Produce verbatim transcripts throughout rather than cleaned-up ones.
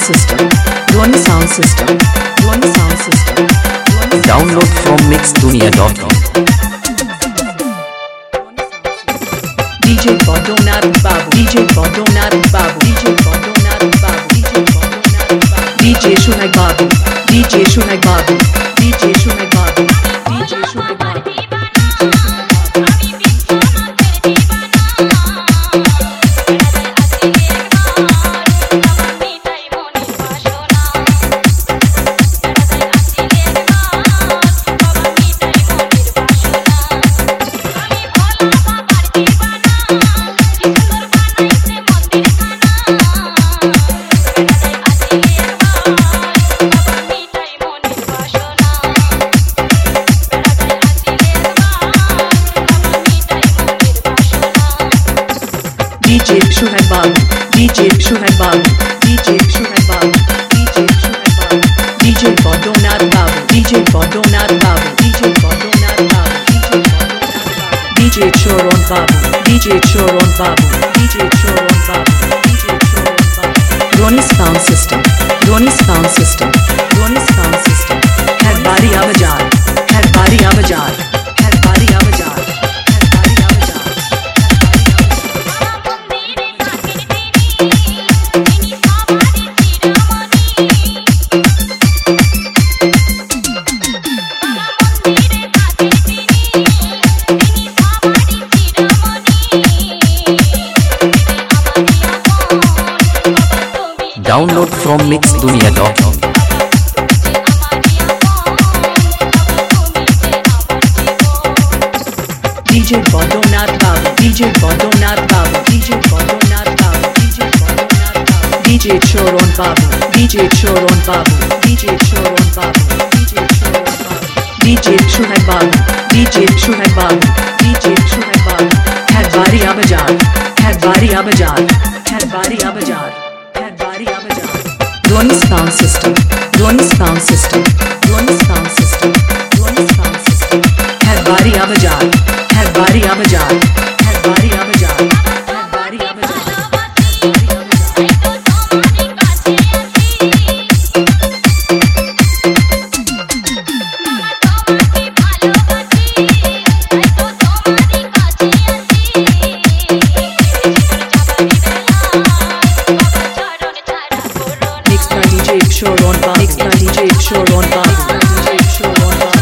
System. Dhwani Sound System. Dhwani Sound System. Download from mixdunia dot com. D J Bodonat Babu. D J Bodonat Babu. D J Bodonat Babu. D J Bodonat Babu. D J Shunag Babu. D J Shunag Babu. D J Shunag Babu. D J Shunag Babu. D J Shunag Babu. D J Shunag Babu. D J Shunag Babu. D J Shunag Babu. D J Bodonat Babu. D J Bodonat Babu. D J Bodonat Babu. D J Choron Babu. D J Choron Babu. D J Choron Babu. D J Choron Babu. Dhwani Sound System. Dhwani Sound System. Dhwani Sound System. Kadbari Abajad. Kadbari Abajad. Kadbari Abajad. Kadbari Abajad. Download from mixdunia dot com. D J Bodonat Babu. D J Bodonat Babu. D J Bodonat Babu. D J Bodonat Babu. D J Choron Babu. D J Choron Babu. D J Choron Babu. D J Choron Babu. D J Shunag Babu. D J Shunag Babu. D J Shunag Babu. Kadbari Abajad. Kadbari Abajad. Kadbari Abajad. Kadbari Abajad. Dhwani Sound System. Dhwani Sound System. Dhwani Sound System. Dhwani Sound System. Kadbari Abajad. Kadbari Abajad. Kadbari Abajad. Kadbari Abajad. Mixed by D J Choron Babu. Mixed by D J Choron Babu. Mixed by D J Choron Babu.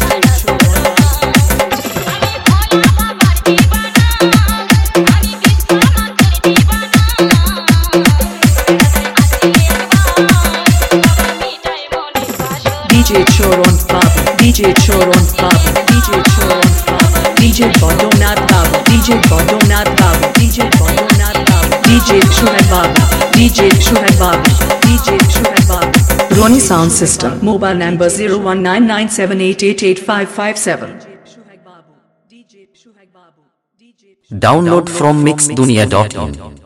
D J Choron Babu. D J Choron Babu. D J Choron Babu. D J Bodonat Babu. D J Bodonat Babu. D J Bodonat Babu. D J Shunag Babu. D J Shunag Babu. D J Shunag Babu. Dhwani Sound System. Mobile number zero one nine nine seven eight eight eight five five seven. Download from mixdunia dot com.